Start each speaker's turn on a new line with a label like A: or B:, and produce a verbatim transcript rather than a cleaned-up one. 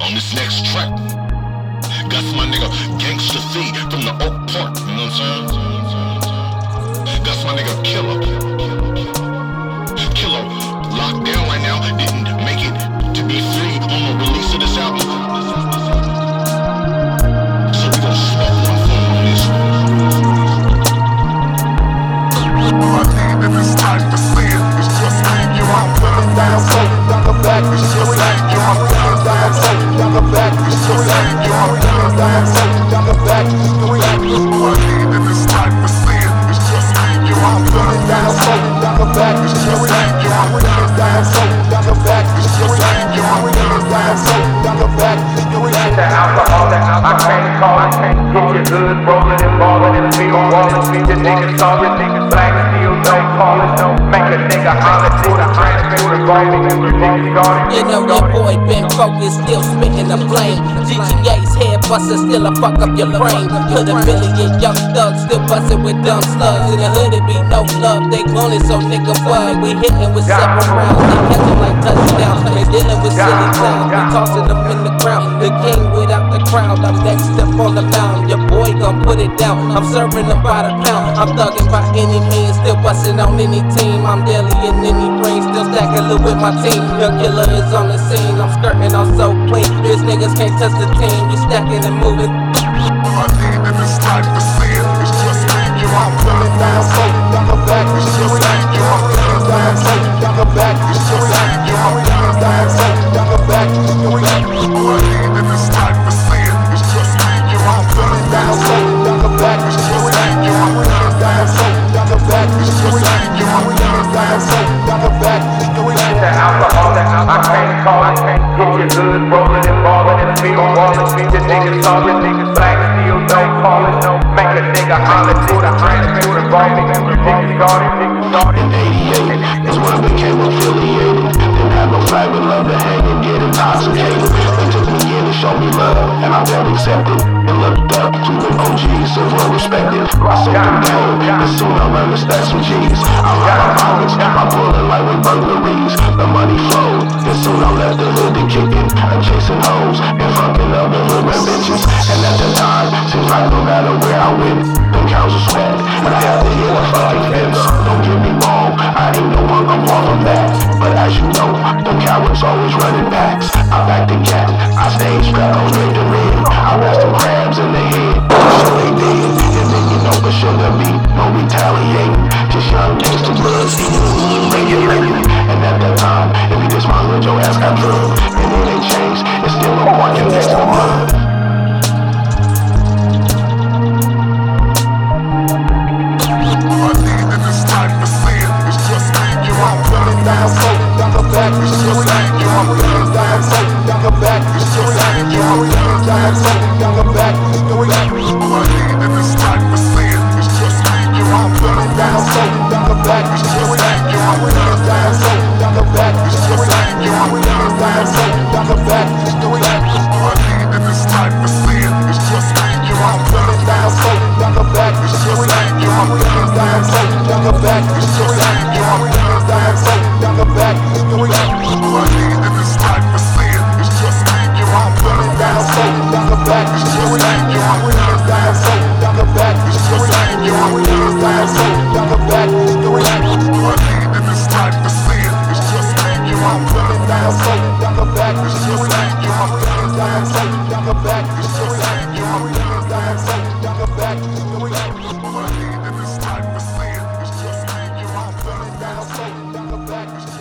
A: on this next track. Got my nigga Gangsta C from the Oak Park, you know what I'm saying? Got my nigga Killer. Killer locked down right now, didn't make it to be free on the release of this album. So we gon' smoke one for him on this one.
B: I think if it's time to see it, it's just me and you. I'm feeling down, so down the back, it's just me and you. I'm feeling down, so down the back, it's just me and you. I'm feeling down, so down the back, it's just me and you. I think if it's time to see it, it's just me and you. I'm feeling down, so down the back, it's just me and you. I'm feeling down, so down the back, it's just me and you. I'm feeling down, so down the back, it's just me and you.
C: The alcohol, the alcohol, I can't call it. Get your hood rolling and balling and feet on walling. The niggas sorry, niggas black, still don't call it. Don't make a nigga holler, nigga, I ain't feel the grimy. Niggas got it.
D: You know your boy been focused, still spitting the flame. G T A's head buster, still a fuck up your brain. Put a million young thugs, still bustin' with dumb slugs. In the hood it be no love, they call it so nigga bug. We hitting with seven rounds, they catch them like touchdowns. They dealing with silly clowns, we tossing them in the crowd. The king without the crowd, I'm next up on the mound. Your boy gon' put it down, I'm serving them by the pound. I'm thugging by any means, still bustin' on any team. I'm daily in any ring, still stacking loot with my team. Young Killer is on the scene, I'm skirting on so clean. These niggas can't touch the team, we stacking and moving.
B: I think if it's time to see it, it's just me and you. I'm feeling down, so down the back, it's just me and you. I'm feeling down, so down the back, it's just me and you. I'm feeling down, so down the back, it's just me and you. I think if it's time to see it, it's just me and you. I'm feeling down, so down the back, it's just me and you. I'm feeling down, so down the back, it's just me and you. I'm feeling down, so down the back, it's just me and you.
C: The alcohol, the alcohol, I can't call it. Get your hood rolling and balling and feet on walling. The niggas sorry, niggas black, still don't call it. Don't make a nigga holler, nigga, I ain't feel the grimy. Niggas got it, niggas got it.
A: In eighty-eight is when I became affiliated. Didn't have no flag but love to hang and get intoxicated. They took me in and showed me love, and I felt accepted. And looked up to the O Gs so well respected. I sold the game, and soon I learned to stack some G's. I ride my pockets, my bullet like with burglaries. The money flowed, and soon I left the hood to kick it. I'm chasing hoes and fucking other hood bitches. And at that time, seems like no matter where I went, them cows are sweat, and I have to hit a fucking fence. Don't get me wrong, I ain't no one, I'm far from that. But as you know, them cowards always running backs. I back the cat, I stay strapped on straight to red. I rest them crabs in the head, so they did. And then you know for sure there'll be no retaliating. Just young gangsta blood, stealing the hood, regulating. And at that time, if you diss my hood, your ass got drugged. And it ain't changed, it's still a marking next to blood.
B: Down, so down the back, it's just me and you. I'm feeling down, so down the back, it's just me and you. I'm feeling down, so down the back, it's just me and you. I think if it's time to see it, it's just me and you. I'm feeling down, so down the back, it's just me and you. I'm feeling down, so down the back, it's just me and you. I'm feeling down, so down the back, it's just me and you. I think if it's time to see it, it's just me and you. I'm feeling down, so down the back, it's just me and you. I'm feeling down, so down the back, it's just me and you. I'm feeling down, so down the back, it's just me and you. I think if it's time to see it, it's just me and you. I'm feeling down, so down the back, it's just me and you. I'm feeling down, so down the back, it's just me and you. I'm feeling down, so down the back, it's just me and you. I think if it's time to see it, it's just me and you. I'm feeling down, so down the back, it's just me and you. I'm feeling down, so down the back, it's just me and you. I'm feeling down, so down the back, it's just me and you. I think if it's time to see it, it's just me and you. I'm feeling down, so down the back, it's just